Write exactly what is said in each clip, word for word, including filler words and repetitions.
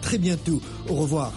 très bientôt. Au revoir.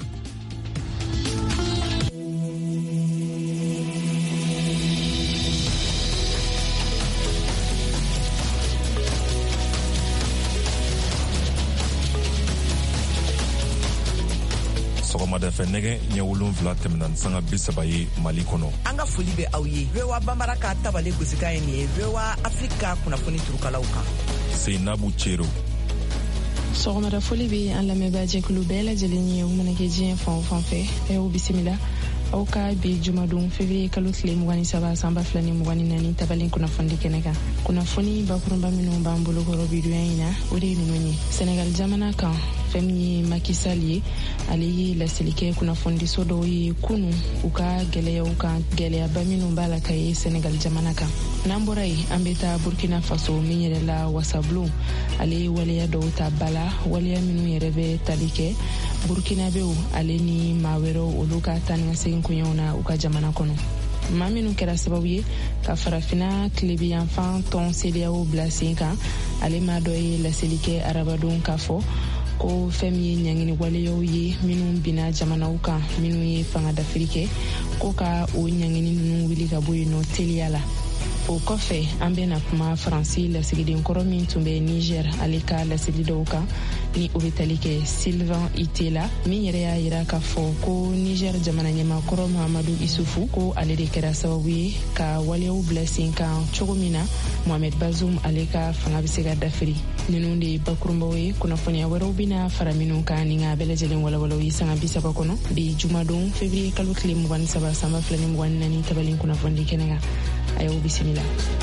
sɔgɔmada fɛ nɛgɛ ɲɛ wolonfila tɛmɛna ni sanga bi saba ye Mali kɔnɔ. An ka foli bɛ aw ye. V O A Bambara ka tabale gosikan ye nin ye. V O A Afrika kunnafoni turukalaw kan. Seinabu Cero. Sɔgɔmada foli bɛ an lamɛnbaa jɛkulu bɛɛ lajɛlen ye. U mana kɛ diɲɛ fan o fan fɛ. A y'o bisimila. Aw ka bi jumadon février kalo tile mugan ni saba san ba fila ni mugan ni naani tabalen kunnafoni kɛnɛ kan. Kunnafoni bakurunba minnu b'an bolo kɔrɔ bi donya in na o de ye ninnu ye. Senegal jamana kan fɛn min ye Macky Sall ye ale ye laseli kɛ kunnafonidiso dɔw ye kunu u ka gɛlɛyaw kan gɛlɛyaba minnu b'a la ka ye Senegal jamana kan. N'an bɔra yen an bɛ taa Burkina Faso min yɛrɛ la wasabulon ale ye waleya dɔw ta bala waleya minnu yɛrɛ bɛ tali kɛ Burkinabew ale ni maa wɛrɛw olu ka taa ni ka segin koɲɛw na u ka jamana kɔnɔ. Maa minnu kɛra sababu ye ka farafina tilebiyanfan tɔn C D A O bila sen kan ale maa dɔ ye laseli kɛ arabadon k'a fɔ ko fɛn min ye ɲangini waleyaw ye minnu bina jamanaw kan minnu ye fanga dafiri kɛ ko ka o ɲangini ninnu wuli ka bɔ yen nɔ teliya la. O kɔfɛ an bɛna kuma Faransi lasigiden kɔrɔ min tun bɛ Niger ale ka laseli dɔw kan ni o bɛ tali kɛ Sylvain Itela min yɛrɛ y'a jira k'a fɔ ko Niger jamana ɲɛmaakɔrɔ Mahamadu Isufu ko ale de kɛra sababu ye ka waleyaw bila sen kan cogo min na Mohamed Bazoum ale ka fanga bɛ se ka dafiri. Ninnu de ye bakurunbaw ye. Kunnafoniya wɛrɛw bɛna fara minnu kan ni ka bɛɛ lajɛlen walawalaw ye sanga bi saba kɔnɔ bi jumadon février kalo tile mugan ni saba san ba fila ni mugan ni naani tabalen kunnafoni kɛnɛ kan. A y'o bisimila.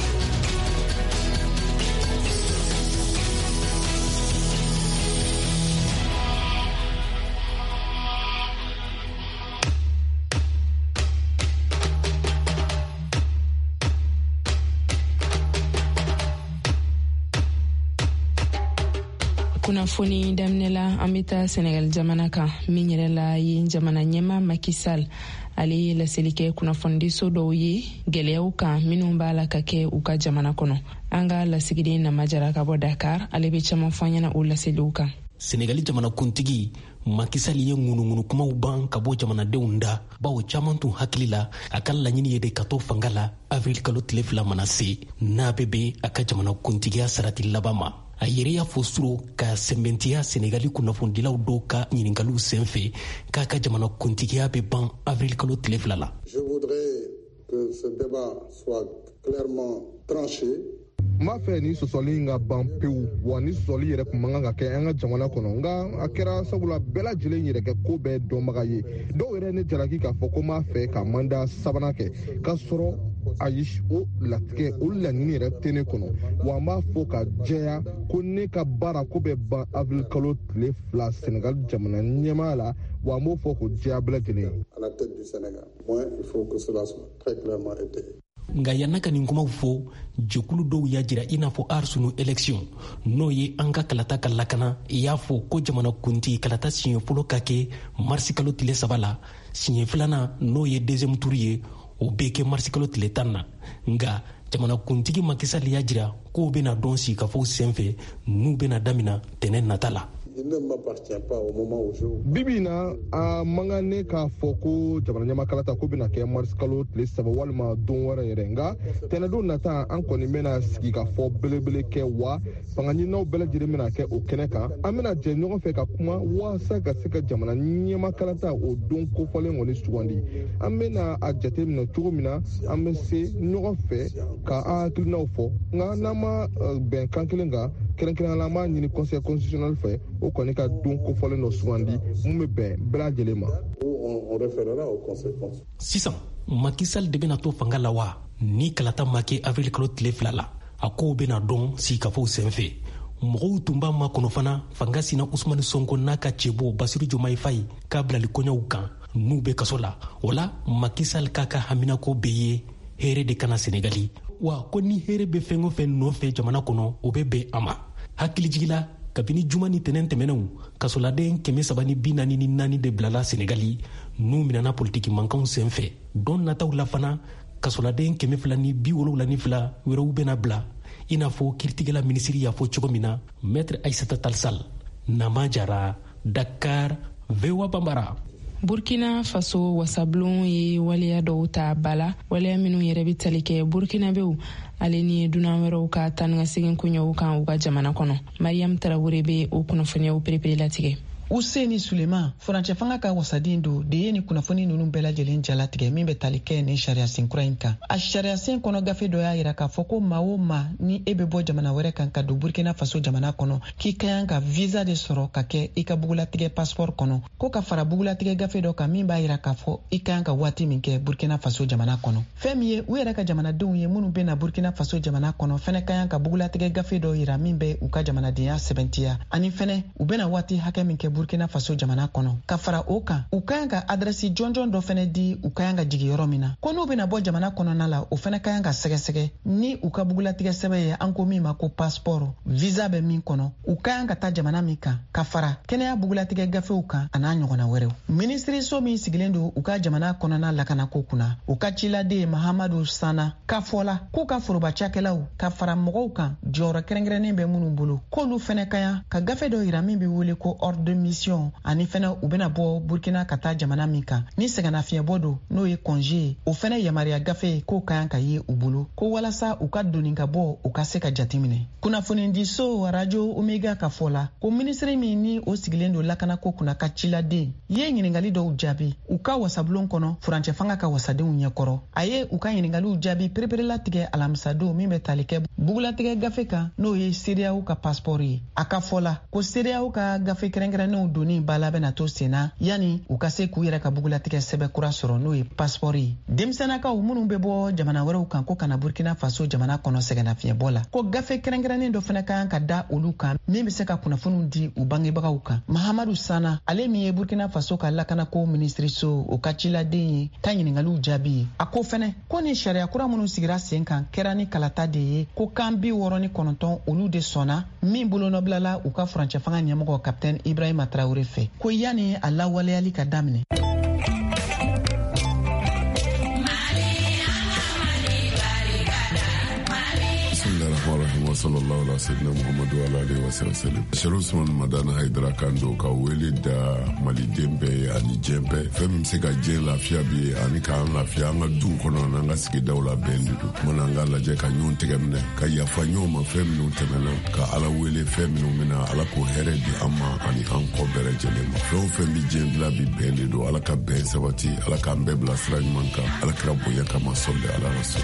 Kunnafoni daminɛla an bɛ taa Senegal jamana kan min yɛrɛ la ye jamana ɲɛma Macky Sall ale ye laseli kɛ kunnafonidiso dɔw ye gɛlɛyaw kan minnu b'a la ka kɛ u ka jamana kɔnɔ. An ka lasigiden Namajara ka bɔ Dakar ale bɛ caman fɔ ɲɛna o laseliw kan. Senegali jamanakuntigi Macky Sall ye ŋunuŋunu kumaw ban ka bɔ jamanadenw da bawo caman tun hakili la a ka laɲini ye de ka to fanga la avril kalo tile fila mana se n'a bɛ bɛn a ka jamanakuntigiya sarati laban ma. A yɛrɛ y'a fɔ suro ka sɛnbɛntiya Senegali kunnafonidilaw dɔw ka ɲininkaliw senfɛ k'a ka jamanakuntigiya bɛ ban avril kalo tile fila la. Je voudrais que ce débat soit clairement tranché. N b'a fɛ ni sɔsɔli in ka ban pewu wa ni sɔsɔli yɛrɛ tun man kan ka kɛ an ka jamana kɔnɔ nka a kɛra sabula bɛɛ lajɛlen yɛrɛ kɛ ko bɛɛ dɔnbaga ye. Dɔw yɛrɛ ne jalaki k'a fɔ ko n b'a fɛ ka manda sabanan kɛ k'a sɔrɔ ayi o latigɛ o laɲini yɛrɛ tɛ ne kɔnɔ wa n b'a fɔ ka jɛya ko ne ka baara ko bɛ ban avril kalo tile fila Senegal jamana ɲɛmaa la wa n b'o fɔ ko jɛya bɛɛ lajɛlen. À la tête du Sénégal. Moi, il faut que cela soit très clairement étayé. Nga yanna ka nin kumaw fɔ jɛkulu dɔw y'a jira i n'a fɔ arsunu élection n'o ye an ka kalata ka lakana i y'a fɔ ko jamanakuntigi kalata siɲɛ fɔlɔ ka kɛ marisi kalo tile saba la siɲɛ filanan n'o ye deuxième tour ye o bɛ kɛ marisi kalo tile tan na nga jamanakuntigi Macky Sall y'a jira k'o bɛna dɔn sigikafɔw senfɛ n'u bɛna damina tɛnɛ nata la. Il ne m'appartient pas au moment où je... Bibi na a manga ne k'a fɔ ko jamana ɲamakalata ko bɛna kɛ marisi kalo tile saba walima don wɛrɛ yɛrɛ nka tɛnɛdon nata an kɔni bɛna sigi ka fɔ belebele kɛ wa fanga ɲininaw bɛɛ lajɛlen bɛna kɛ o kɛnɛ kan an bɛna jɛ ɲɔgɔn fɛ ka kuma walasa ka se ka jamana ɲamakalata o don kofɔlen kɔni sugandi an bɛna a jate minɛ cogo min na an bɛ se ɲɔgɔn fɛ ka an hakilinaw fɔ nka n'an ma bɛn kan kelen kan kɛrɛnkɛrɛnnenya la an b'a ɲini conseil constitutionnel fɛ o kɔni ka don kofɔlen dɔ sugandi mun bɛ bɛn bɛɛ lajɛlen ma. On référera aux conséquences. Sisan Macky Sall de bɛna to fanga la wa ni kalata ma kɛ avril kalo tile fila la a kow bɛna dɔn sigikafɔw senfɛ mɔgɔw tun b'a makɔnɔ fana fanga sina Usmani Sonko n'a ka cɛbɔ Basiru Jomayi Fayi k'a bilali kɔɲɔw kan n'u bɛ kaso la o la Macky Sall k'a ka haminako bɛɛ ye hɛrɛ de kana Senegali wa ko ni hɛrɛ bɛ fɛn o fɛn nɔfɛ jamana kɔnɔ o bɛ bɛn a ma hakilijigila kabini juma ni tɛnɛn tɛmɛnenw kasoladen kɛmɛ saba ni bi naani ni naani de bilala Senegali n'u minɛna politiki mankanw senfɛ don nataw la fana kasoladen kɛmɛ fila ni bi wolonwula ni fila wɛrɛw bɛna bila i n'a fɔ kiritigɛla minisiri y'a fɔ cogo min na maître Aissata Tall Sall Nama Jara Dakar, V O A Bambara. Burkina Faso wasablon ye waleya dɔw ta bala waleya minnu yɛrɛ bi tali kɛ burkinabew ale ni dunan wɛrɛw ka tan ka segin koɲɛw kan u ka jamana kɔnɔ. Mariam Tarawore be o kunnafoniyaw perepere latigɛ. Useni Suleiman furancɛ fanga ka wasaden do de ye ni kunnafoni ninnu bɛɛ lajɛlen jalatigɛ min bɛ tali kɛ ni sariya sen kura in kan. A sariya sen kɔnɔ gafe dɔ y'a yira k'a fɔ ko maa o maa ni e bɛ bɔ jamana wɛrɛ kan ka don Burkina Faso jamana kɔnɔ k'i ka kan ka visa de sɔrɔ ka kɛ i ka bugulatigɛ passeport kɔnɔ ko ka fara bugulatigɛ gafe dɔ kan min b'a yira k'a fɔ i ka kan ka waati min kɛ Burkina Faso jamana kɔnɔ. Fɛn min ye u yɛrɛ ka jamanadenw ye minnu bɛ na Burkina Faso jamana kɔnɔ fɛnɛ ka kan ka bugulatigɛ gafe dɔ yira min bɛ u ka jamanadenya sɛbɛntiya ani fɛnɛ u bɛna waati hakɛ min kɛ Burkina Faso jamana kɔnɔ. Ka fara o kan u ka kan ka adresi jɔnjɔn dɔ fɛnɛ di u ka kan ka jigi yɔrɔ min na ko n'u bɛna bɔ jamana kɔnɔna la o fɛnɛ ka kan ka sɛgɛsɛgɛ ni u ka bugulatigɛ sɛbɛn ye an ko min ma ko passeport visa bɛ min kɔnɔ u ka kan ka taa jamana min kan ka fara kɛnɛya bugulatigɛ gafew kan a n'a ɲɔgɔnna wɛrɛw. Minisiriso min sigilen don u ka jamana kɔnɔna lakanako kunna u ka ciladen Mahamadu Sana k'a fɔla k'u ka forobacakɛlaw ka fara mɔgɔw kan jɔyɔrɔ kɛrɛnkɛrɛnnen bɛ minnu bolo k'olu fɛnɛ ka yan ka gafe dɔ yira min bɛ wele ko ordre de mission ani fɛnɛ u bɛna bɔ Burkina ka taa jamana min kan ni sɛgɛnnafiɲɛbɔ don n'o ye congé ye o fɛnɛ yamariya gafe k'o ka yan ka ye u bolo ko walasa u ka doni ka bɔ u ka se ka jateminɛ. Kunnafonidiso radio Omega ka fɔ la ko minisiri min ni o sigilen don lakanako kunna ka ciladen ye ɲiningali dɔw jaabi u ka wasabulon kɔnɔ furancɛ fanga ka wasadenw ɲɛkɔrɔ a ye u ka ɲiningaliw jaabi pereperela tigɛ alamisadon min bɛ tali kɛ bugulatigɛ gafe kan n'o ye C D A O ka passeport ye. A ka fɔ la ko C D A O ka gafe kɛrɛnkɛrɛnnenw doni bala bɛna to senna yani u ka se k'u yɛrɛ ka bugulatigɛ sɛbɛn kura sɔrɔ n'o ye passeport ye. Denmisɛnnakaw minnu bɛ bɔ jamana wɛrɛw kan ko kana Burkina Faso jamana kɔnɔ sɛgɛnnafiɲɛbɔ la ko gafe kɛrɛnkɛrɛnnen dɔ fɛnɛ ka kan ka da olu kan min bɛ se ka kunnafoniw di u bangebagaw kan. Mahamadu Sana ale min ye Burkina Faso ka lakanako minisiriso o ka ciladen ye ka ɲiningaliw jaabi ye a ko fɛnɛ ko ni sariya kura minnu sigira sen kan kɛra ni kalata de ye ko kan bi wɔɔrɔ ni kɔnɔntɔn olu de sɔnna min bolonɔbilala u ka furancɛ fanga ɲɛmɔgɔ kapitɛni Ibrahima Traore fɛ ko yani a lawaleyali ka daminɛ. wa sallallahu alaihi wasallam Muhammadu alaihi wasallam Sheikh Usman Madana Haidara Kando ka wele da Mali dembe ani jembe fem se ka je lafiya bi ani ka lafiya nga dun kono na nga sigi dawla bendu mona nga la je ka nyon tegemne ka ya fanyo ma fem no temena ka ala wele fem no mina ala ko here di amma ani an ko bere jele ma fo fem bi jembla bi bendu ala ka ben sabati ala ka mbebla sra manka ala krabo ya kama solde ala rasul.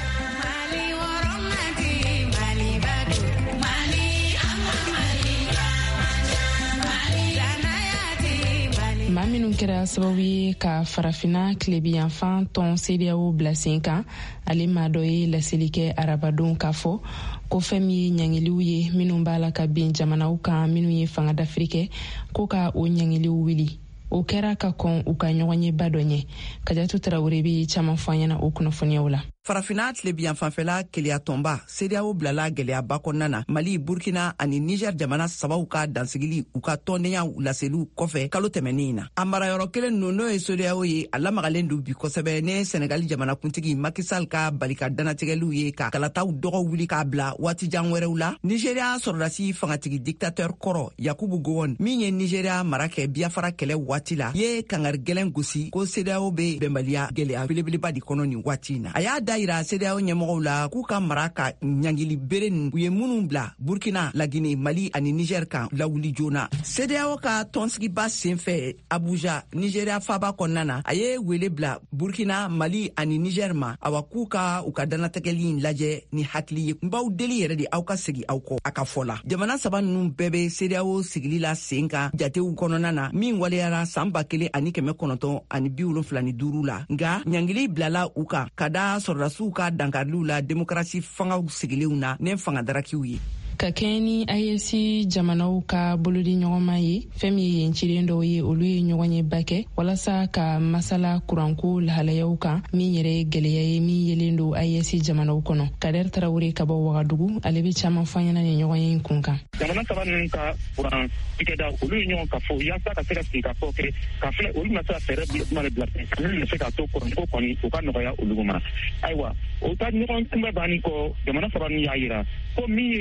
maa minnu kɛra sababu ye ka farafina tilebiyanfan tɔn C D A O bila sen kan ale maa dɔ ye laseli kɛ arabadenw k'a fɔ ko fɛn min ye ɲangiliw ye minnu b'a la ka bin jamanaw kan minnu ye fanga dafiri kɛ ko ka o ɲangiliw wuli o kɛra ka kɔn u ka ɲɔgɔn ye ba dɔ ɲɛ. Kajatu Tarawore bɛ caman fɔ an ɲɛna o kunnafoniyaw la. Farafina tilebiyan fanfɛla keleya tɔnba C D A O bilala gɛlɛyaba kɔnɔna na Mali, Burkina ani Niger jamana sabaw ka dansigili u ka tɔndenya laseliw kɔfɛ kalo tɛmɛnin na. A marayɔrɔ kelen ninnu n'o ye C D A O ye a lamagalen don bi kosɛbɛ ne Senegali jamanakuntigi Macky Sall ka balika danatigɛliw ye ka kalataw dɔgɔ wuli k'a bila waati jan wɛrɛw la. Nigeria sɔrɔdasi fangatigi dictateur kɔrɔ Yakubu Gowon min ye Nigeria mara kɛ Biafra kɛlɛ waati la ye kangari gɛlɛn gosi ko C D A O bɛ bɛnbaliya gɛlɛya belebeleba di kɔnɔ nin waati na. A y'a da yira C D A O ɲɛmɔgɔw la k'u ka mara ka ɲangili bere nin u ye minnu bila Burkina, Lagine, Mali ani Niger kan lawuli joona. C D A O ka tɔnsigiba senfɛ Abuja, Nigeria faba kɔnɔna na a ye wele bila Burkina, Mali ani Niger ma awa k'u ka u ka danatigɛli lajɛ ni hakili ye. N b'aw deli yɛrɛ de aw ka segi aw kɔ a ka fɔ la. Jamana saba ninnu bɛɛ bɛ C D A O sigili la sen kan jatew kɔnɔna na min waleyara san ba kelen ani kɛmɛ kɔnɔntɔn ani bi wolonfila ni duuru la. Nka ɲangili bilala u kan ka da sɔrɔdasiw ka dankariw la demokrasi fangaw sigilenw na ne fanga darakiw ye. Ka kɛ ni A E S jamanaw ka bolodi ɲɔgɔnma ye fɛn min ye yencilen dɔw ye olu ye ɲɔgɔn ye ba kɛ walasa ka masala kuranko lahalayaw kan min yɛrɛ gɛlɛya ye min yelen don A E S jamanaw kɔnɔ. Kader Tarawore ka bɔ Wagadugu ale bɛ caman fɔ ɲɛna ni ɲɔgɔn ye in kun kan. Jamana saba ninnu ka kuran tigɛda olu ye ɲɔgɔn ka fɔ yaasa ka se ka sigi ka fɔ kɛ ka filɛ olu na se ka fɛɛrɛ kuma de bila olu na se ka to kuranko kɔni u ka nɔgɔya olu ma. Ayiwa o ta ɲɔgɔn kunbɛ banni kɔ jamana saba ninnu y'a yira ko min ye Mali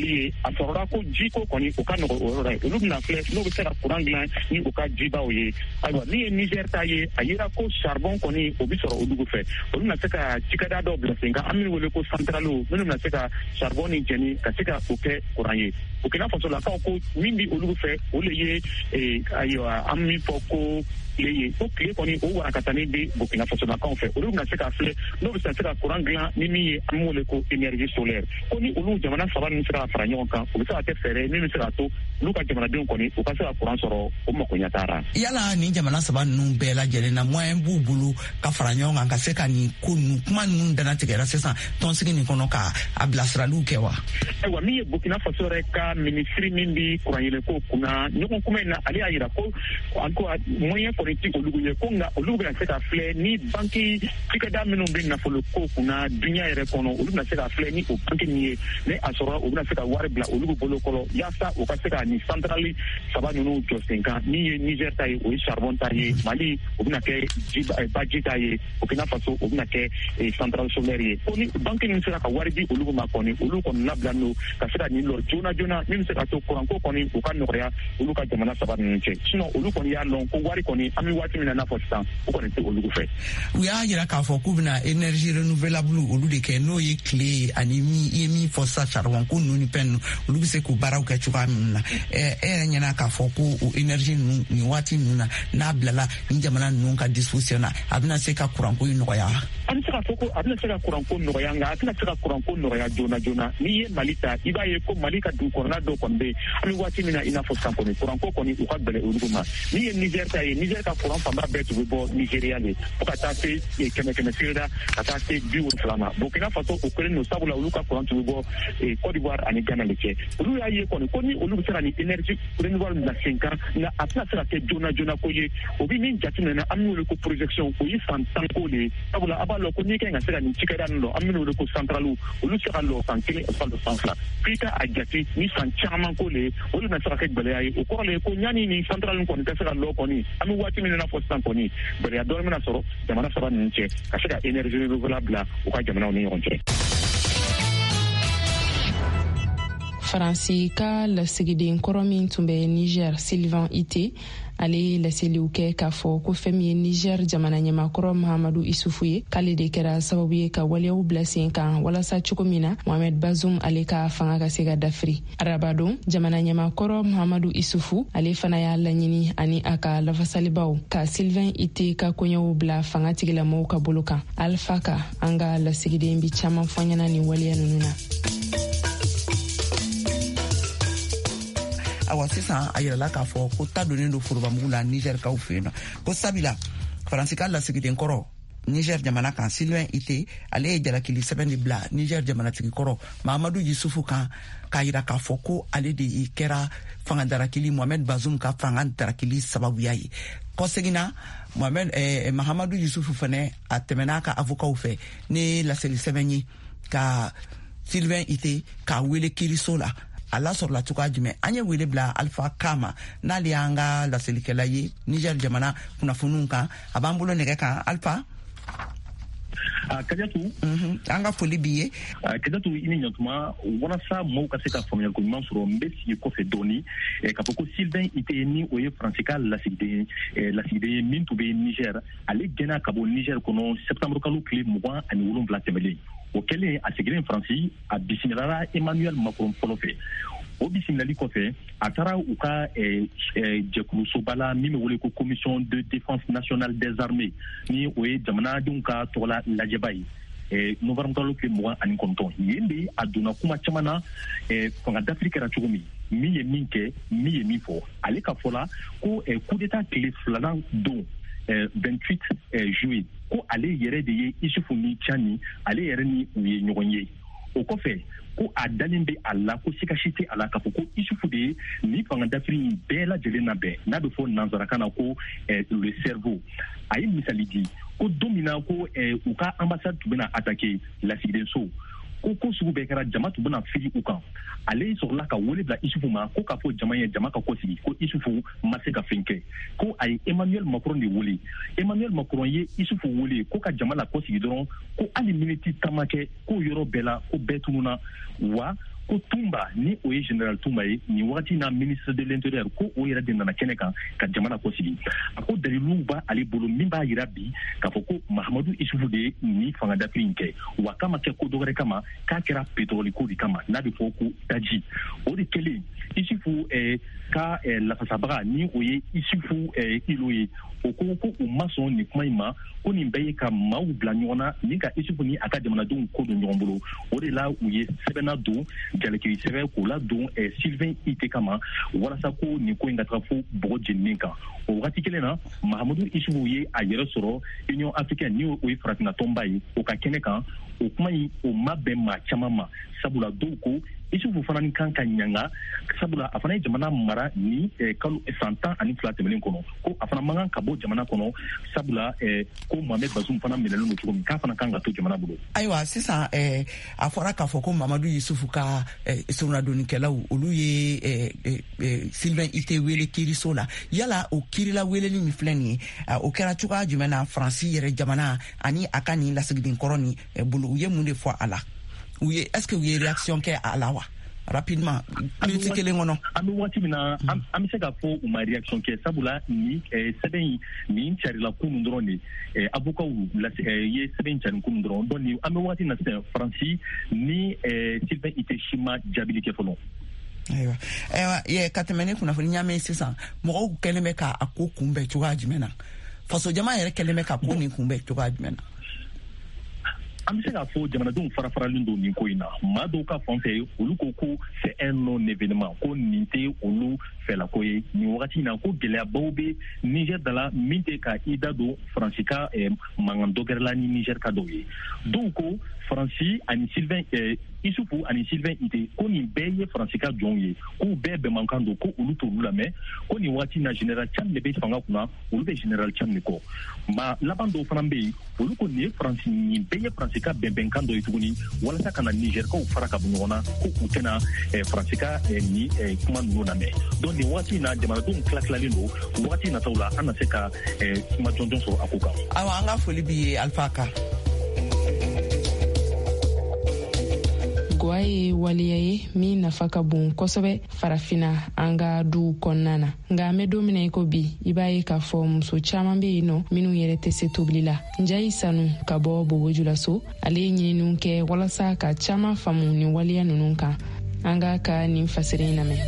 Mali ye a sɔrɔla ko jiko kɔni o ka nɔgɔ o yɔrɔ ye olu bɛna filɛ n'o bɛ se ka courant dilan ni o ka jibaw ye ayiwa min ye Niger ta ye a yera ko charbon kɔni o bɛ sɔrɔ o dugu fɛ olu bɛna se ka cikɛda dɔw bila sen kan an bɛ wele ko centrales minnu bɛna se ka charbon ni jɛni ka se ka o kɛ courant ye Burkina Faso lakaw ko min bɛ olu fɛ o le ye ayiwa an min fɔ ko tile ye ko tile kɔni o warakatani di Burkina Faso lakaw fɛ olu bɛna se ka filɛ n'o bɛ se ka courant dilan ni min ye an bɛ wele ko énergie solaire ko ni olu jamana saba ninnu sera ka fara ɲɔgɔn kan u bɛ se ka kɛ fɛɛrɛ min bɛ se ka to olu ka jamanadenw kɔni u ka se ka courant sɔrɔ o makoɲɛ taara. Yala ni jamana saba ninnu bɛɛ lajɛlen na moyen b'u bolo ka fara ɲɔgɔn kan ka se ka nin ko ninnu kuma ninnu danatigɛra sisan tɔnsigi nin kɔnɔ ka a bilasiraliw kɛ wa. Ayiwa min ye Burkina Faso yɛrɛ ka minisiri min bi courant yɛlɛ ko kunna ɲɔgɔn kuma in na ale y'a jira ko encore moyen kɔni ti olu ye ko nka olu bɛna se ka filɛ ni banki cikɛda minnu bɛ nafolo ko kunna dunya yɛrɛ kɔnɔ olu bɛna se ka filɛ ni o banki nin ye ni a sɔrɔ u bɛna se ka wari bila olu bolo kɔrɔ yaasa u ka se ka nin centrale saba ninnu jɔ sen kan min ye Niger ta ye o ye charbon ta ye Mali o bɛna kɛ baji ta ye Burkina Faso o bɛna kɛ centrale solaire ye ko ni banki ninnu sera ka wari di olu ma kɔni olu kɔni labila n'o ka se ka nin lɔ joona joona min bɛ se ka to courant ko kɔni u ka nɔgɔya olu ka jamana saba ninnu cɛ sinon olu kɔni y'a lɔn ko wari kɔni an bɛ waati min na n'a fɔ sisan o kɔni tɛ olu fɛ. U y'a jira k'a fɔ k'u bɛna énergie renouvelable olu de kɛ n'o ye tile ani min i ye min fɔ sisan charbon ko ninnu ni fɛn ninnu olu bɛ se k'u baaraw kɛ cogoya min na ɛ e yɛrɛ ɲɛna k'a fɔ ko o énergie ninnu nin waati ninnu na n'a bilala nin jamana ninnu ka disposition na a bɛna se ka courant ko in nɔgɔya. A bɛ se ka fɔ ko a bɛna se ka courant ko nɔgɔya nka a tɛna se ka courant ko nɔgɔya joona joona n'i ye Mali ta i b'a ye ko Mali ka dugukɔnɔna dɔw kɔni bɛ yen an bɛ waati min na i n'a fɔ sisan kɔni courant ko kɔni u ka gɛlɛn olu ma n'i ye Niger ta ye Niger ka courant fanba bɛɛ tun bɛ bɔ Nigeria de fo ka taa se kɛmɛ kɛmɛ sigida ka taa se bi wolonwula ma Burkina Faso o kɛlen don sabula olu ka courant tun bɛ bɔ Côte d'Ivoire ani Ghana de cɛ olu y'a ye kɔni ko ni olu bɛ se ka nin énergie renouvelable bila sen kan nka a tɛna se ka kɛ joona joona ko ye o bɛ min jateminɛ an bɛ wele ko projection o ye san tan ko de ye sabula a b'a lɔn ko n'i kan ka se ka nin cikɛda ninnu lɔ an bɛ wele ko centrale olu se ka lɔ san kelen o san san fila f'i ka a jate ni san caman ko de ye olu bɛna se ka kɛ gɛlɛya ye o kɔrɔ le ye ko yanni nin centrale kɔni ka se ka lɔ kɔni an bɛ waati min na fɔ sisan kɔni gɛlɛya dɔɔni bɛna sɔrɔ jamana saba ninnu cɛ ka se ka énergie renouvelable bila u ka jamanaw ni ɲɔgɔn cɛ. Faransi ka lasigiden kɔrɔ min tun bɛ Niger Sylvain Ité ale ye laseliw kɛ k'a fɔ ko fɛn min ye Niger jamana ɲɛmakɔrɔ Mahamadou Issoufou ye k'ale de kɛra sababu ye ka waleyaw bila sen kan walasa cogo min na Mohamed Bazoum ale ka fanga ka se ka dafiri. Araba don jamana ɲɛmakɔrɔ Mahamadou Issoufou ale fana y'a laɲini ani a ka lafasalibaw ka Sylvain Ité ka koɲɛw bila fanga tigilamɔgɔw ka bolo kan. Alpha ka an ka lasigiden bi caman fɔ ɲɛna nin waleya ninnu na. Awa sisan a yɛrɛla k'a fɔ ko ta donnen don forobamugu la Niger kaw fɛ yen nɔ ko sabila Faransi ka lasigiden kɔrɔ Niger jamana kan Sylvain Ité ale ye jalakili sɛbɛn de bila Niger jamanatigi kɔrɔ Mahamadou Issoufou kan k'a jira k'a fɔ ko ale de kɛra fanga darakili Mohamed Bazoum ka fanga darakili sababuya ye. Kɔseginna Mohamed eh, Mahamadou Issoufou fana a tɛmɛna ka avocaw fɛ ne laseli sɛbɛn ye ka Sylvain Ité k'a wele kiiriso la a lasɔrɔla cogoya jumɛn an ye wele bila Alpha Kama n'ale y'an ka laselikɛla ye Niger jamana kunnafoniw kan a b'an bolo nɛgɛ kan Alpha. Kadiatu an ka foli b'i ye. Kadiatu i ni ɲantuma walasa maaw ka se ka faamuyali ko ɲuman sɔrɔ n bɛ sigi kɔfɛ dɔɔni k'a fɔ ko Sylvain Ité ni o ye Faransi ka lasigiden lasigiden ye min tun bɛ Niger ale gɛnna ka bɔ Niger kɔnɔ septembre kalo tile mugan ani wolonwula tɛmɛlen o kɛlen a seginnen Faransi a bisimilala Emmanuel Macron fɔlɔ fɛ o bisimilali kɔfɛ a taara u ka jɛkulusoba la min bɛ wele ko commission de défense nationale des armées ni o ye jamanadenw ka tɔgɔla lajɛba ye novembre kalo tile mugan ani kɔnɔntɔn yen de a donna kuma caman na fanga dafiri kɛra cogo min min ye min kɛ min ye min fɔ ale ka fɔ la ko coup d'état tile filanan don vingt-huit juillet ko ale yɛrɛ de ye Issoufou ni Tchani ale yɛrɛ ni u ye ɲɔgɔn ye o kɔfɛ ko a dalen bɛ a la ko sikasi tɛ a la k'a fɔ ko Issoufou de ye ni fanga dafiri in bɛɛ lajɛlen labɛn n'a bɛ fɔ nanzarakan na ko le cerveau a ye misali di ko don min na ko u ka ambassade tun bɛna attaquer lasigiden so ko ko sugu bɛɛ kɛra jama tun bɛna fili u kan ale sɔrɔla ka wele bila Issoufou ma ko k'a fɔ jama ye jama ka kɔsigi ko Issoufou ma se ka fɛn kɛ ko a ye Emmanuel Macron de wele Emmanuel Macron ye Issoufou wele ko ka jama la kɔsigi dɔrɔn ko hali miniti taama kɛ ko yɔrɔ bɛɛ la ko bɛɛ tununa wa ko Tumba ni o ye général Tumba ye ni wagati na ministre de l'intérieur ko o yɛrɛ de nana kɛnɛ kan ka jamana kɔsigi a ko dalilu b'a ale bolo min b'a yira bi k'a fɔ ko Mahamadu Isufu de ye ni fanga dafiri in kɛ wa k'a ma kɛ ko dɔwɛrɛ kama k'a kɛra pétrole ko de kama n'a bɛ fɔ ko daji o de kɛlen Isufu eh, ka eh, lafasabaga ni o ye Isufu eh, ilo ye o ko ko u ma sɔn nin kuma in ma ko nin bɛɛ ye ka maaw bila ɲɔgɔn na ni ka Isufu ni a ka jamanadenw ko don ɲɔgɔn bolo o de la u ye sɛbɛnna don jalakiri sɛbɛn k'o la don eh, Sylvain Ite kama walasa ko nin ko in ka taga fo bɔgɔ jeninen kan o wagati kelen na Mahamadu Isufu ye a yɛrɛ sɔrɔ Union africaine ni o ye farafinna tɔnba ye o ka kɛnɛ kan o kuma in o ma bɛn maa caman ma sabula dɔw ko Isufu fana ni kan ka ɲanga sabula a fana ye jamana mara ni eh, kalo san tan ani fila tɛmɛnen kɔnɔ ko a fana man kan ka bɔ jamana kɔnɔ sabula eh, ko Mohamed Bazoum fana minɛlen don cogo min k'a fana kan ka to jamana bolo. Ayiwa sisan eh, a fɔra k'a fɔ ko Mamadou Yusufu ka eh, surunadonnikɛlaw olu ye eh, eh, Sylvain Ite wele kiiriso la yala o kiirila weleli min filɛ nin ye uh, o kɛra cogoya jumɛn na Faransi yɛrɛ jamana ani a ka nin lasigiden kɔrɔ ni eh, bolo u ye mun de fɔ a la est-ce que vous avez réaction kɛ a la wa rapidement minute kelen kɔnɔ an bɛ waati min na an bɛ se k'a fɔ u ma réaction kɛ sabula ni sɛbɛn nin carila kunun dɔrɔn de avocat ye sɛbɛn cari kunun dɔrɔn donc ni an bɛ waati na sisan Faransi ni Sylvain Ite si ma jaabili kɛ fɔlɔ. Ayiwa ayiwa ye ka tɛmɛ ne kunnafoni ɲaamɛ sisan mɔgɔw kɛlen bɛ k'a ko kunbɛn cogoya jumɛn na faso jama yɛrɛ kɛlen bɛ ka ko nin kunbɛn cogoya jumɛn na. An bɛ se k'a fɔ jamanadenw fara-faralen don nin ko in na maa dɔw ka fan fɛ olu ko ko c'est un non événement ko nin tɛ olu fɛlako ye nin wagati in na ko gɛlɛyabaw bɛ Niger da la min tɛ ka i da don Faransi ka mankan dɔ kɛrɛla ni Niger ka dɔw ye dɔw ko Faransi ani Sylvain Isufu ani Sylvain Ite ko nin bɛɛ ye Faransi ka jɔnw ye k'u bɛɛ bɛnmankan don ko olu t'olu lamɛn ko nin wagati in na Général Tchani de bɛ fanga kunna olu bɛ Général Tchani de kɔ ma laban dɔw fana bɛ yen olu ko nin ye Faransi nin bɛɛ ye Faransi ka bɛnbɛnkan dɔ ye tuguni walasa ka na Nigerkaw fara ka bɔ ɲɔgɔn na ko u tɛna Faransi ka ni kuma ninnu lamɛn donc nin wagati in na jamanadenw tila-tilalen don wagati nataw la an na se ka kuma jɔnjɔn sɔrɔ a ko kan. Awa an ka foli b'i ye Alpha Ka. Gwa ye waliya ye min nafa ka bon kosɛbɛ farafina an ka duw kɔnɔna na nka an bɛ don min na i ko bi i b'a ye k'a fɔ muso caman bɛ yen nɔ minnu yɛrɛ tɛ se tobili la Njayi Sanu ka bɔ Bobojulaso ale ye ɲininiw kɛ walasa ka caman faamu nin waliya ninnu kan an ka ka nin fasiri in lamɛn.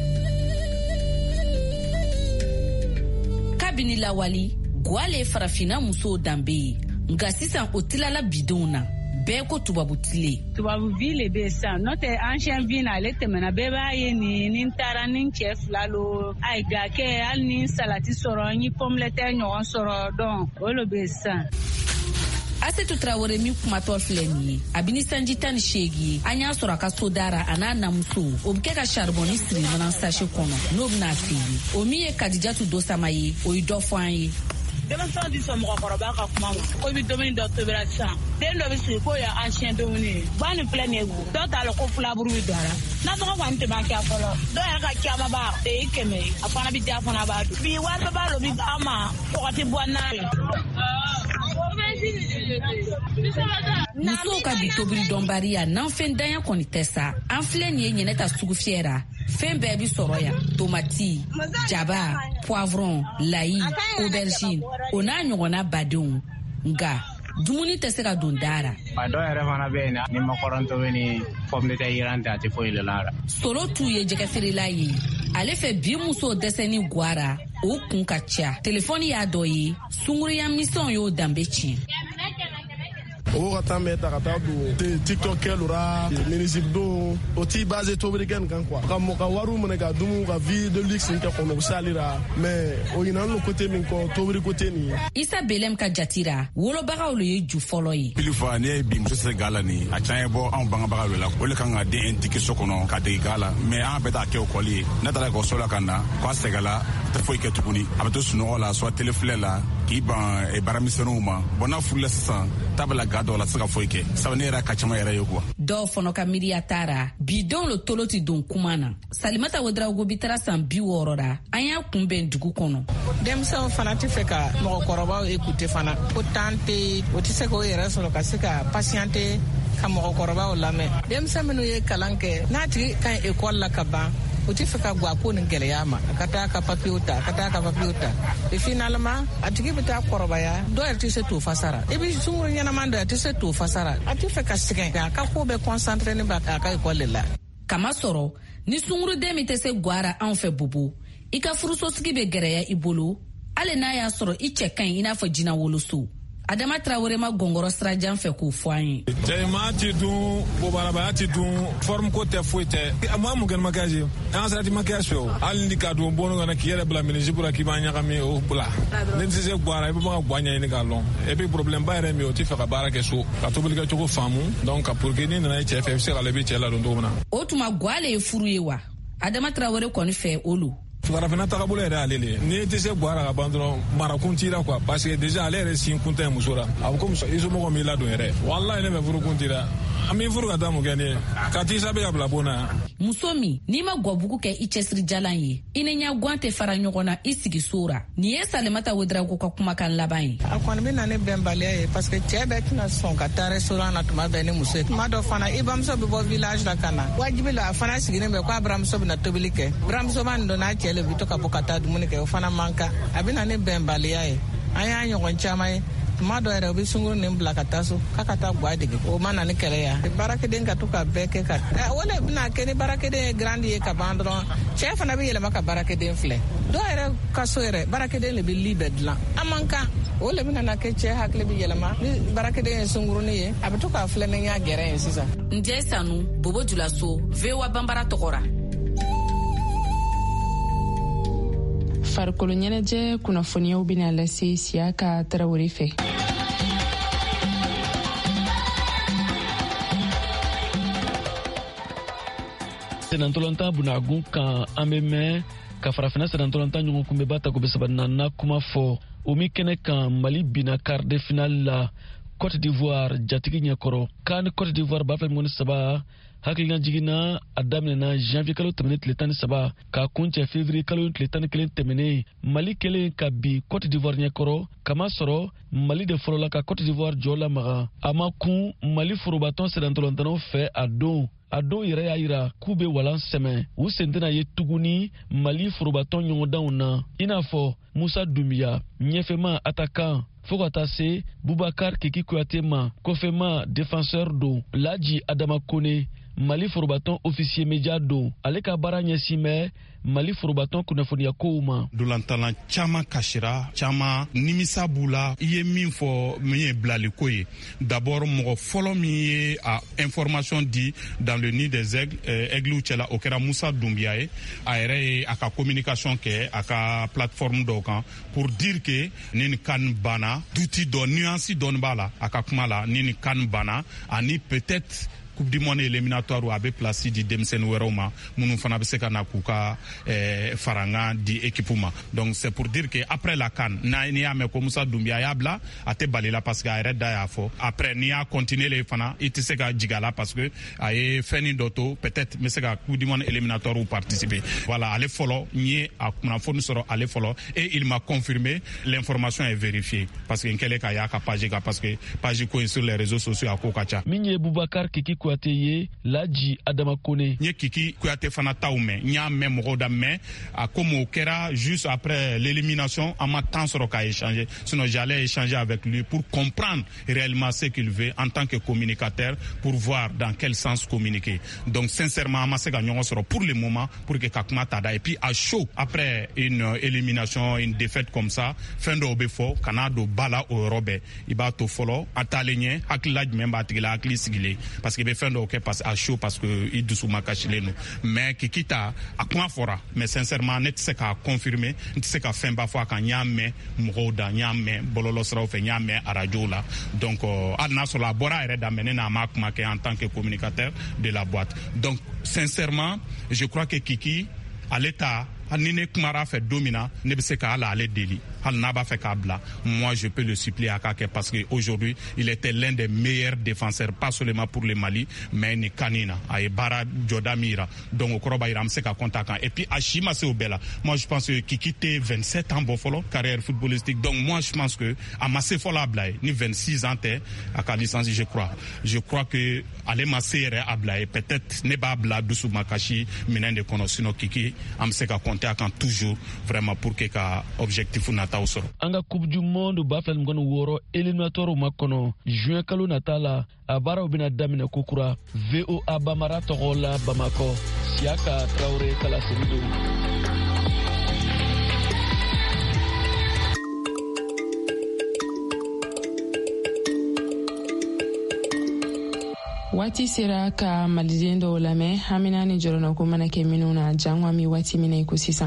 Kabini lawali Gwale farafina muso danbe ye nka sisan o tilala bidenw na bɛɛ ko tubabu tile tubabu ville bɛ san n'o tɛ ancien ville ale tɛmɛna bɛɛ b'a ye nin ni taara ni cɛ fila lo a ye ga kɛ hali ni salati sɔrɔ n ye pomme de terre ɲɔgɔn sɔrɔ donc o lo bɛ san. Asetu Traore min kumatɔ filɛ nin ye a bɛ ni sanji tan ni seegin ye an y'a sɔrɔ a ka so dara a n'a namuso o bɛ kɛ ka charbonni siri mana sachet kɔnɔ n'o bɛna feere o min ye Kadijatu Dosama ye o ye dɔ fɔ an ye. Denmisɛnw di sɔn mɔgɔkɔrɔba ka kuma ma ko i bɛ dumuni dɔ tobira sisan den dɔ bɛ sigi k'o ye ancien dumuni ye ba nin filɛ nin ye dɔw t'a la ko filaburu bɛ don a la nasɔngɔ kɔni tɛ ban kɛ fɔlɔ dɔw yɛrɛ ka camanba o ye kɛmɛ ye a fana bɛ diya fana b'a dun bi wari b'a la o bɛ d'an ma kɔgɔti bɔ n'a ye. Musow ka bi tobili dɔnbaliya n'anfɛn danya kɔni tɛ sa an filɛ nin ye Ɲɛnɛta sugu fiyɛ ra fɛn bɛɛ bi sɔrɔ yan tomati jaba poivron layi aubergine o n'a ɲɔgɔnna badenw nka dumuni tɛ se ka don dara. A dɔw yɛrɛ fana bɛ yen ni makɔrɔnto bɛ ni pomme de terre yiran tɛ a tɛ foyi le la. Soro t'u ye jɛgɛfeerela ye ale fɛ bi muso dɛsɛni Gwara o kun ka ca telefɔni y'a dɔ ye sunkuruya misɛnw y'o danbe tiɲɛ. o ka taa mɛ ta ka taa don tiktok kɛlu ra minisiri don o t'i base tobili kɛ nin kan quoi ka mɔ ka wariw minɛ ka dumu ka vie de luxe kɛ kɔnɔ sali ra mais o ɲinan lo côté min kɔ tobili côté nin ye. Isa Belem ka jatira wolobagaw le ye ju fɔlɔ ye. Pilifa ne ye bi muso se gala ni a can ye bɔ anw bangebaga de la o le kan ka den digi so kɔnɔ ka degi gala mais an bɛɛ t'a kɛ o kɔli ye ne taara ekɔliso la ka na k'a sɛgɛla tɛ foyi kɛ tuguni a bɛ to sunɔgɔ la soit telefilɛ la k'i ban baaramisɛnninw ma bon n'a furula sisan t'a bɛ la ga dɔw la se ka foyi kɛ sabu ne yɛrɛ ka caman yɛrɛ ye kuwa. Dɔw fana ka miiriya taara bidenw lo tolo ti don kuma na Salimata Ouedraogo bi taara san bi wɔɔrɔ ra an y'a kunbɛn dugu kɔnɔ. Denmisɛnw fana tɛ fɛ ka mɔgɔkɔrɔbaw écouter fana ko temps tɛ o tɛ se k'o yɛrɛ sɔrɔ ka se ka patienter ka mɔgɔkɔrɔbaw lamɛn denmisɛn minnu ye kalan kɛ n'a tigi ka ɲi ekɔli la ka ban o tɛ fɛ ka gwa ko nin gɛlɛya ma a ka taa ka papiyew ta ka taa ka papiyew ta et finalement a tigi bɛ taa kɔrɔbaya dɔw yɛrɛ tɛ se t'o fasara i bɛ sunkuru ɲɛnaman dɔ a tɛ se t'o fasara a tɛ fɛ ka sɛgɛn a ka ko bɛ concentré ne ba a ka ekɔli de la. Kama sɔrɔ ni sunkuruden min tɛ se gwara anw fɛ Bobo i ka furusosigi bɛ gɛrɛya i bolo hali n'a y'a sɔrɔ i cɛ ka ɲi i n'a fɔ jinɛ woloso. Adama Traoré ma gɔngɔrɔ sirajan fɛ k'o fɔ an ye. Cɛma ti dun bobarabaya ti dun forme ko tɛ foyi tɛ a ma mun kɛ maquillage an sera ti maquillage fɛ hali ni ka don bɔnɔ kana k'i yɛrɛ bila minisi pour k'i b'a ɲagami o bila ne tɛ se guara i bɛ bɔ ka gwa ɲɛɲini k'a lɔn et puis problème ba yɛrɛ min o tɛ fɛ ka baara kɛ so ka tobili kɛ cogo faamu donc pour que ni nana i cɛ fɛ i bɛ se ka la i bɛ cɛ ladon cogo min na. O tuma gwa le ye furu ye wa Adama Traoré kɔni fɛ olu. Farafina tagabolo yɛrɛ ale le ni tɛ se guara ka ban dɔrɔn marakun tira quoi parce que déjà ale yɛrɛ sin kun tɛ muso la a bɛ komi i somɔgɔ m'i ladon yɛrɛ walayi ne bɛ furu kun tira an b'i furu ka taa mun kɛ ne ye ka t'i sabe ka bila bon na. Muso min n'i ma gwabugu kɛ i cɛsiri jalan ye i ni ɲɛ gan tɛ fara ɲɔgɔn na i sigi so ra nin ye Salimata Ouedraogo ka kumakan laban ye. A kɔni bɛ na ni bɛnbaliya ye parce que cɛ bɛɛ tɛna sɔn ka taa restaurant na tuma bɛɛ ni muso ye tuma dɔ fana i bamuso bɛ bɔ village la ka na wajibi la a fana sigilen bɛ k'a buramuso bɛna tobili kɛ buramuso b'a nin dɔn n'a cɛ le bɛ to ka bɔ ka taa dumuni kɛ o fana man kan a bɛ na ni bɛnbaliya ye an y'a ɲɔgɔn caman ye tuma dɔ yɛrɛ u bɛ sunkuru nin bila ka taa so k'a ka taa gwa dege o ma na ni kɛlɛ ya baarakɛden ka to ka bɛɛ kɛ ka o le bɛna kɛ ni baarakɛden ye grandi ye ka ban dɔrɔn cɛ fana bɛ yɛlɛma ka baarakɛden filɛ dɔw yɛrɛ ka so yɛrɛ baarakɛden le bɛ li bɛɛ dilan a man kan o le bɛna na kɛ cɛ hakili bɛ yɛlɛma ni baarakɛden ye sunkurunin ye a bɛ to k'a filɛ ni y'a gɛrɛ ye sisan. Njɛ Sanu Bobo Julaso V O A Banbara tɔgɔra. Farikolo ɲɛnajɛ kunnafoniyaw bɛna lase Siyaka Tarawele fɛ. Senantolanta bunagun kan an bɛ mɛn ka farafina senantolanta ɲɔgɔn kunbɛ ba ta ko bɛ saba na kuma fɔ o mi kɛnɛ kan Mali bina quart de finale la Côte d'Ivoire jatigi ɲɛkɔrɔ kan Côte d'Ivoire b'a fɛ ɲɔgɔn saba hakilina jiginna a daminɛna janvier kalo tɛmɛnen tile tan ni saba k'a kuncɛ février kalo tile tan ni kelen tɛmɛnen Mali kelen ka bi Côte d'Ivoire ɲɛkɔrɔ kama sɔrɔ Mali de fɔlɔla ka Côte d'Ivoire jɔ lamaga a ma kun Mali forobatɔn sɛdantɔlɔntanaw fɛ a don a dɔw yɛrɛ y'a yira k'u bɛ walan sɛmɛ u sen tɛna ye tuguni Mali forobatɔn ɲɔgɔndanw na i n'a fɔ Musa Dumbiya ɲɛfɛma attaquant fo ka taa se Boubacar Kiki Kuyate ma kɔfɛma défenseur don Laji Adama Kone Mali forobatɔn officier média don ale ka baara ɲɛsin bɛ Mali forobatɔn kunnafoniya kow ma. Dolantalan caman kasira caman nimisa b'u la i ye min fɔ min ye bilaliko ye d'abord mɔgɔ fɔlɔ min ye a information di dans le nid des aigles aigliw cɛla o kɛra Musa Dumbiya ye a yɛrɛ ye a ka communication kɛ a ka plateforme dɔw kan pour dire que ni ni kan banna duti dɔ nuance dɔɔni b'a la a ka kuma la ni ni kan banna ani peut-être Coupe du monde éliminatoire a bɛ place di denmisɛnnin wɛrɛw ma minnu fana bɛ se ka na k'u ka faranga di équipe ma donc c'est pour dire que après la CAN n'a n'i y'a mɛn ko Musa Dumbiya y'a bila a tɛ bali la parce que a yɛrɛ da y'a fɔ après n'i y'a continuer le fana i tɛ se ka jigin a la parce que a ye fɛn dɔ to peut-être n bɛ se ka Coupe du monde éliminatoire participer voilà ale fɔlɔ n ye a kunnafoni sɔrɔ ale fɔlɔ et il m'a confirmé l'information est vérifiée parce que n kɛlen ka y'a ka page kan parce que page ko in sur les réseaux sociaux a ko ka ca. Min ye Boubacar Kiki Kuyate ye Laji Adama Kone. N ye Kiki Kuyate fana taw mɛn n y'a mɛn mɔgɔw da mɛn a comme o kɛra juste après l'élimination an ma temps sɔrɔ k'a échanger sinon j'allais échanger avec lui pour comprendre réellement ce qu'il veut en tant que communicateur pour voir dans quel sens communiquer donc sincèrement an ma se ka ɲɔgɔn sɔrɔ pour le moment pour que ka kuma ta da et puis à chaud après une élimination une défaite comme ça fɛn dɔw bɛ fɔ kana don ba la o yɔrɔ bɛɛ i b'a to fɔlɔ a taalen ɲɛ hakilila jumɛn b'a tigi la hakili sigilen parce que i bɛ fɛn dɔw kɛ parce que a chaud parce que i dusu ma kasilen don mais Kiki ta a kuma fɔra mais sincèrement ne tɛ se k'a confirmer n tɛ se ka fɛn ba fɔ a kan n y'a mɛn mɔgɔw da n y'a mɛn bɔlɔlɔsiraw fɛ n y'a mɛn arajow la donc hali n'a sɔrɔ a bɔra a yɛrɛ da mais ne n'a ma kuma kɛ en tant que communicateur de la boîte donc sincèrement je crois que Kiki ale ta ni ne kumara fɛ don min na ne bɛ se ka ala ale deli hal n'a ba fait k'a bila, moi je peux le supplier à k'a kɛ parce que aujourd'hui il était l'un des meilleurs défenseurs pas seulement pour le Mali mais ni kanina a ye baara jɔda min yira donc o kɔrɔ b'a yira an bɛ se ka compter a kan et puis a si ma se o bɛɛ la. Moi je pense que Kiki tɛ vingt-sept ans bɔ fɔlɔ carrière footballistique donc moi je pense que a ma se fɔlɔ a bila ye ni vingt-six ans tɛ a ka licence je crois je crois que ale ma se yɛrɛ a bila ye peut-être ne b'a bila dusu ma kasi minɛn de kɔnɔ sinon Kiki an bɛ se ka compter a kan toujours vraiment pour que ka objectif nataw sɔrɔ. An ka coupe du monde ba fila ni kɔnɔ wɔɔrɔ éliminatoire ma kɔnɔ juin kalo nata la a baaraw bɛna daminɛ kokura V O A Bamara tɔgɔ la Bamakɔ Siaka Traoré kala selido. Wati sera ka maliden dɔw lamɛn hamina ni jɔrɔna ko mana kɛ minnu na janwa mi wati mina iko sisan.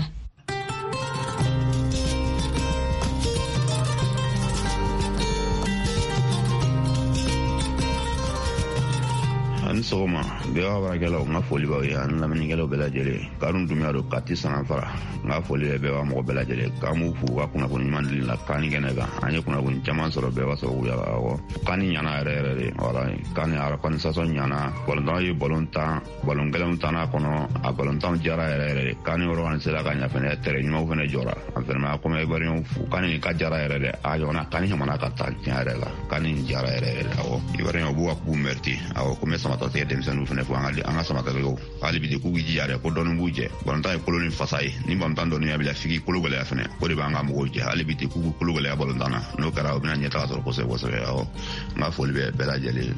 Ani sɔgɔma bɛɛ b'a baarakɛlaw n ka foli b'aw ye ani lamɛnnikɛlaw bɛɛ lajɛlen Karun Dumbuya don Kati Sanafara n ka foli bɛ bɛɛ b'a mɔgɔ bɛɛ lajɛlen k'an b'u fo u ka kunnafoni ɲuman dili la kani kɛnɛ kan an ye kunnafoni caman sɔrɔ bɛɛ b'a sɔrɔ wuya awɔ kani ɲana yɛrɛ yɛrɛ de voilà kani organisation ɲana balontan ye balon tan balon gɛlɛnw tan n'a kɔnɔ a balontanw diyara yɛrɛ yɛrɛ de kani yɔrɔ kɔni sera ka ɲɛ fɛnɛ tɛrɛ ɲumanw fɛnɛ jɔra an fɛnɛ ma comme ivoirien fo kani nin ka diyara yɛrɛ de a ɲɔgɔnna kani jamana ka taa tiɲɛ yɛrɛ la kani nin diyara yɛrɛ yɛrɛ de awɔ ivoirien b'u ka k'u mérite awɔ comme samatɔ tɛ denmisɛnninw fɛnɛ fo an ka an ka samatɔw hali bi de k'u jija dɛ ko dɔɔni b'u jɛ balontan ye kolo ni fasa ye ni balontan dɔɔni ya bila figi kolo gɛlɛya fɛnɛ o de b'an ka mɔgɔw jɛ hali bi de k'u kolo gɛlɛya balontan na n'o kɛra o bɛna ɲɛtaga sɔrɔ kosɛbɛ kosɛbɛ awɔ n ka foli bɛ bɛɛ lajɛlen.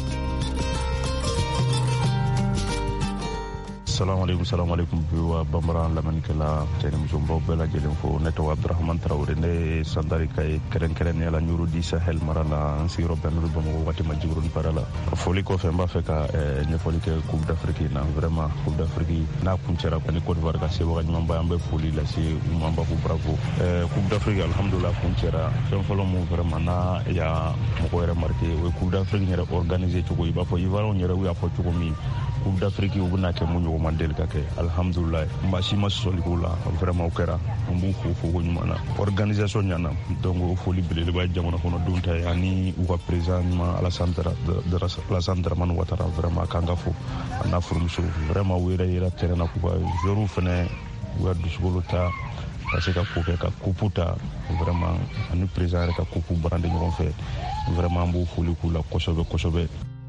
Assalamu alaikum, assalamu alaikum biwa Bambara lamɛnnikɛla cɛ ni musobaw bɛɛ lajɛlen fo ne tɔgɔ Abdurahman Traoré ne ye Santari ka ye kɛrɛnkɛrɛnnenya la Ɲuru di Sahel mara la n sigiyɔrɔ bɛnnen don Bamakɔ wagati ma Jikɔrɔni para la foli kɔfɛ n b'a fɛ ka ɲɛfɔli kɛ Coupe d'Afrique na vraiment Coupe d'Afrique n'a kuncɛra ni Côte d'Ivoire ka sebaga ɲumanba an bɛ foli lase u ma an b'a fɔ bravo Coupe d'Afrique alhamdulillah kuncɛra fɛn fɔlɔ mun vraiment n'a y'a mɔgɔ yɛrɛ marqué o ye Coupe d'Afrique yɛrɛ organisé cogo i b'a fɔ Ivoirien yɛrɛ u y'a fɔ cogo min Coupe d'Afrique u bɛna kɛ mun ɲɔgɔn ma deli ka kɛ alhamdulillah maa si ma sɔsɔli k'o la vraiment o kɛra an b'u fo fo ko ɲuman na organisation ɲana donc o foli belebeleba ye jamana kɔnɔdenw ta ye ani u ka président ɲuman Alassane Alassane Dramane Ouattara vraiment kan ka fo a n'a furumuso vraiment u yɛrɛ yera terrain na k'u ka joueurs fɛnɛ u ka dusukolo ta ka se ka ko kɛ ka coupe ta vraiment ani président yɛrɛ ka coupe barande ɲɔgɔn fɛ vraiment an b'u foli k'u la kosɛbɛ kosɛbɛ.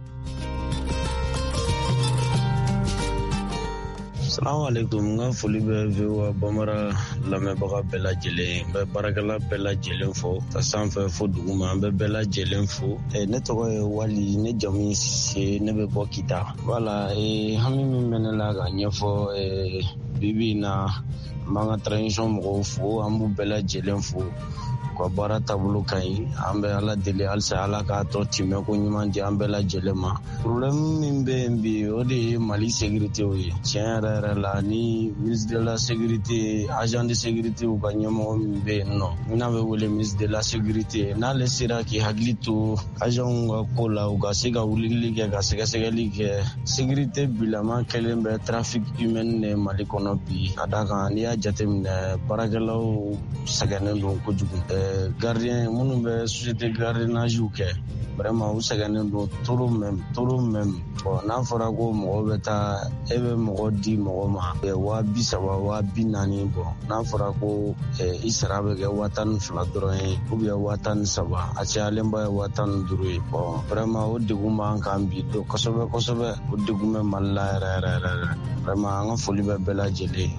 Assalamu alaikum n ka foli bɛ V O A Bamara lamɛnbaga bɛɛ lajɛlen n bɛ baarakɛla bɛɛ lajɛlen fo ka sanfɛ fo duguma an bɛ bɛɛ lajɛlen fo ne tɔgɔ ye Wali ne jamu ye Sise ne bɛ bɔ Kita voilà hami min bɛ ne la ka ɲɛfɔ bibi in na n b'an ka transition mɔgɔw fo an b'u bɛɛ lajɛlen fo ka baara taabolo ka ɲi an bɛ Ala deli halisa Ala k'a tɔ timɛ ko ɲuman di an bɛɛ lajɛlen ma problème min bɛ yen bi o de ye Mali sécurité ye tiɲɛ yɛrɛ yɛrɛ la ni ministre de la sécurité agent de sécurité u ka ɲɛmɔgɔ min bɛ yen nɔ n'a bɛ wele ministre de la sécurité n'ale sera k'i hakili to agent ka ko la u ka se ka wulili kɛ ka sɛgɛsɛgɛli kɛ sécurité bilama kɛlen bɛ trafic humain de Mali kɔnɔ bi ka d'a kan n'i y'a jateminɛ baarakɛlaw sɛgɛnnen don kojugu gardien minnu bɛ société gardiennage kɛ vraiment u sɛgɛnnen don trop même trop même bon n'a fɔra ko mɔgɔ bɛ taa e bɛ mɔgɔ di mɔgɔ ma waa bi saba waa bi naani bɔn n'a fɔra ko i sara bɛ kɛ waa tan ni fila dɔrɔn ye ou bien waa tan ni saba a cayalenba ye waa tan ni duuru ye bon vraiment o degun b'an kan bi don kosɛbɛ kosɛbɛ o degun bɛ Mali la yɛrɛ yɛrɛ yɛrɛ vraiment an ka foli bɛ bɛɛ lajɛlen.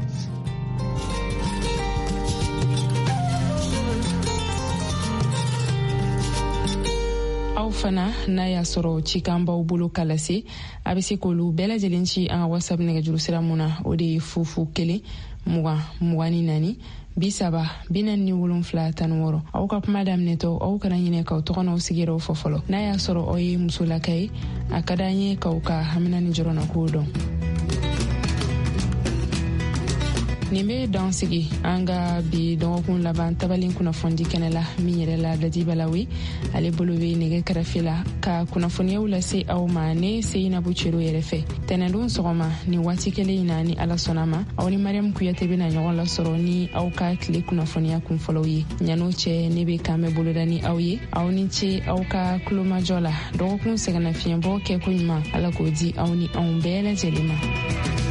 aw fana n'a y'a sɔrɔ cikan b'aw bolo k'a lase a bɛ se k'olu bɛɛ lajɛlen ci an ka whatsapp nɛgɛjuru sira mun na o de ye fufu kelen mugan mugan ni naani bi saba bi naani ni wolonfila tan ni wɔɔrɔ aw ka kuma daminɛtɔ aw kana ɲinɛ k'aw tɔgɔ n'aw sigiyɔrɔ fɔ fɔlɔ n'a y'a sɔrɔ aw ye musolaka ye a ka d'an ye k'aw ka hamina ni jɔrɔna kow dɔn. nin be dɔn sigi an ka bi dɔgɔkun laban tabalen kunnafoni kɛnɛ la min yɛrɛ la Dadi Balawi ale bolo be nɛgɛ kɛrɛfɛ la ka kunnafoniyaw lase aw ma ne Seinabu Cero yɛrɛ fɛ tɛnɛndon sɔgɔma ni waati kelen in na ni Ala sɔnna ma aw ni Mariam Kuyate bena ɲɔgɔn lasɔrɔ ni aw ka tile kunnafoniya kunfɔlɔw ye ɲano cɛ ne be kan bɛ boloda ni aw ye aw ni ce aw ka kulomajɔ la dɔgɔkun sɛgɛnnafiɲɛbɔ kɛ ko ɲuman Ala k'o di aw ni anw bɛɛ lajɛlen ma.